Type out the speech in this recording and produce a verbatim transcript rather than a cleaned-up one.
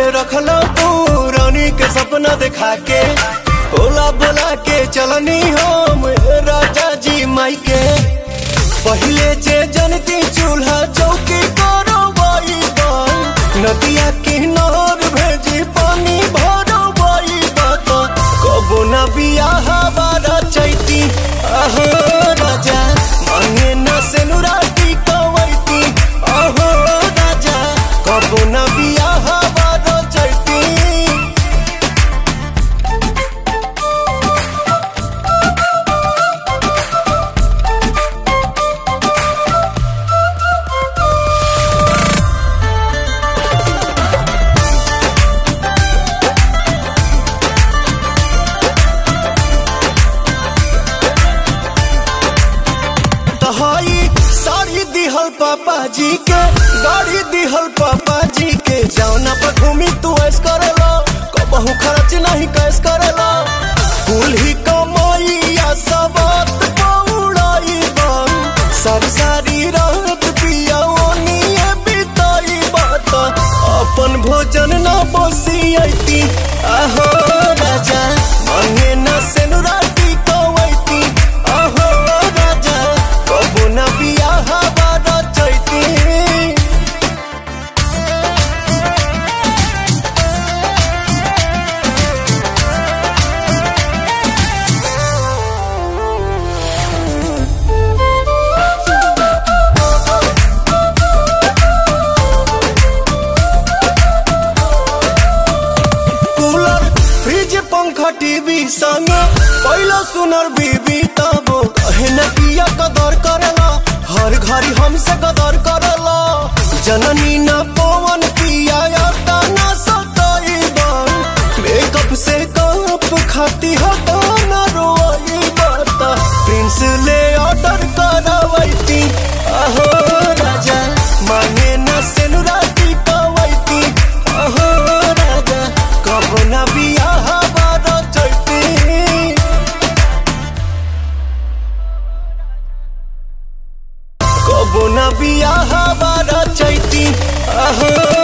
रखला तू रानी के सपना दिखा के, ओला बोला के चलनी हम राजा जी माई के। पहले जे जनती चूल्हा चौकी करो बाई बाई, नदिया किनार भेजी पानी भरो बाई बात। कबो न बियाह बारा चैती आहो राजा, मांगे न सेनुराती कवैती आहो राजा। कबो न बियाह बारा चैती। साड़ी दिहल पापा जी के, गाड़ी दिहल पापा जी के, जौना पर घूमी तू ऐस करेला, कबहू खर्च नहीं कैस करेला। कुल ही कमाइया सबात पौड़ाई बन, सारी सारी रात पिया ओनिए बिताई बात। अपन भोजन न बसियती आहो राजा, मांगे न सेनुराती कवैती आहो राजा। कबो न बियाह बारा चैती। कूलर फ्रिज पंखा टीवी संग पहला सुनर बीबी, तब कहे न किया कदर करेला, हर घड़ी हमसे कदर करेला। जननी न पवन पिया आता न सताई बन, मेकअप से कप खाती हटा न रोई बाता। प्रिंस ले ऑर्डर करवैती आहो राजा, मांगे न सेनुराती कवैती आहो राजा। कबो न बियाह बारा चैती। कबो न बियाह बारा चैती आहो।